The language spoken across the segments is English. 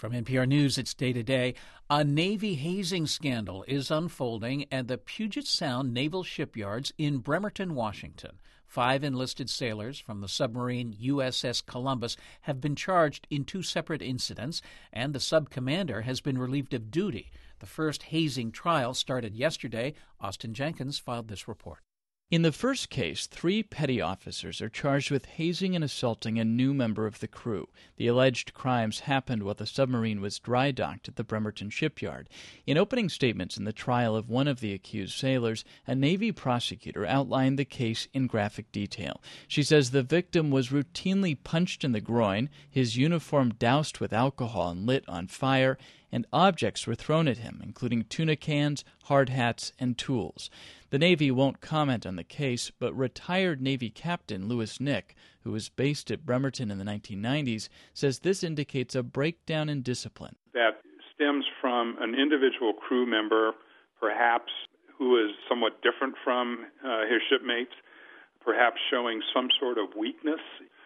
From NPR News, it's Day to Day. A Navy hazing scandal is unfolding at the Puget Sound Naval Shipyards in Bremerton, Washington. 5 enlisted sailors from the submarine USS Columbus have been charged in 2 separate incidents, and the sub-commander has been relieved of duty. The first hazing trial started yesterday. Austin Jenkins filed this report. In the first case, 3 petty officers are charged with hazing and assaulting a new member of the crew. The alleged crimes happened while the submarine was dry docked at the Bremerton shipyard. In opening statements in the trial of one of the accused sailors, a Navy prosecutor outlined the case in graphic detail. She says the victim was routinely punched in the groin, his uniform doused with alcohol and lit on fire, and objects were thrown at him, including tuna cans, hard hats, and tools. The Navy won't comment on the case, but retired Navy Captain Louis Nick, who was based at Bremerton in the 1990s, says this indicates a breakdown in discipline. That stems from an individual crew member, perhaps, who is somewhat different from his shipmates, perhaps showing some sort of weakness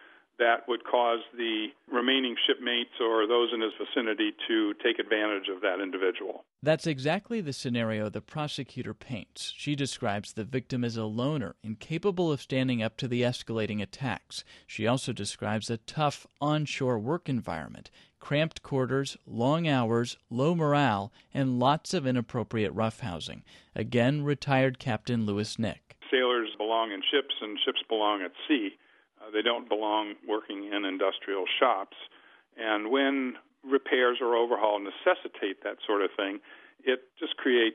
that would cause the remaining shipmates or those in his vicinity to take advantage of that individual. That's exactly the scenario the prosecutor paints. She describes the victim as a loner, incapable of standing up to the escalating attacks. She also describes a tough onshore work environment, cramped quarters, long hours, low morale, and lots of inappropriate roughhousing. Again, retired Captain Louis Nick. Sailors belong in ships and ships belong at sea. They don't belong working in industrial shops. And when repairs or overhaul necessitate that sort of thing, it just creates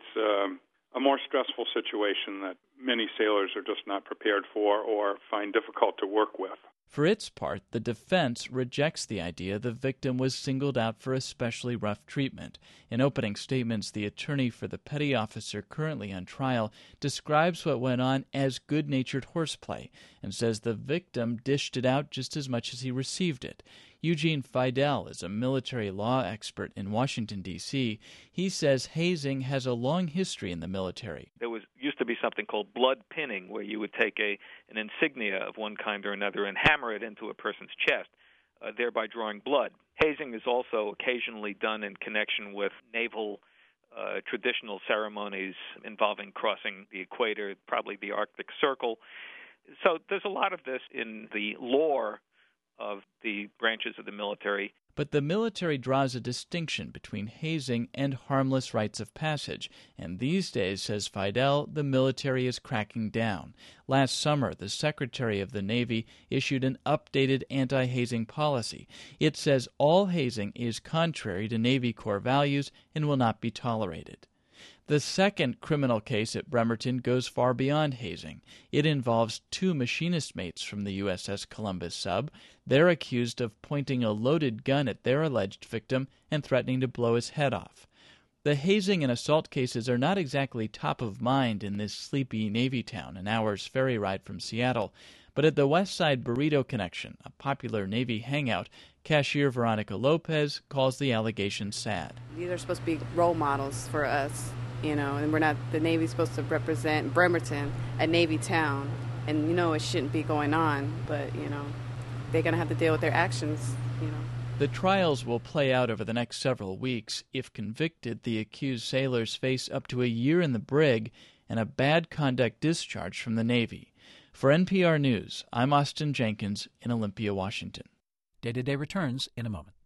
a more stressful situation that many sailors are just not prepared for or find difficult to work with. For its part, the defense rejects the idea the victim was singled out for especially rough treatment. In opening statements, the attorney for the petty officer currently on trial describes what went on as good-natured horseplay and says the victim dished it out just as much as he received it. Eugene Fidel is a military law expert in Washington, D.C. He says hazing has a long history in the military. There used to be something called blood pinning, where you would take an insignia of one kind or another and hammer it into a person's chest, thereby drawing blood. Hazing is also occasionally done in connection with naval traditional ceremonies involving crossing the equator, probably the Arctic Circle. So there's a lot of this in the lore of the branches of the military. But the military draws a distinction between hazing and harmless rites of passage, and these days, says Fidel, the military is cracking down. Last summer, the Secretary of the Navy issued an updated anti-hazing policy. It says all hazing is contrary to Navy core values and will not be tolerated. The second criminal case at Bremerton goes far beyond hazing. It involves 2 machinist mates from the USS Columbus sub. They're accused of pointing a loaded gun at their alleged victim and threatening to blow his head off. The hazing and assault cases are not exactly top of mind in this sleepy Navy town, an hour's ferry ride from Seattle. But at the West Side Burrito Connection, a popular Navy hangout, cashier Veronica Lopez calls the allegations sad. These are supposed to be role models for us, and the Navy's supposed to represent Bremerton, a Navy town, and it shouldn't be going on, but they're going to have to deal with their actions. The trials will play out over the next several weeks. If convicted, the accused sailors face up to a year in the brig and a bad conduct discharge from the Navy. For NPR News, I'm Austin Jenkins in Olympia, Washington. Day to Day returns in a moment.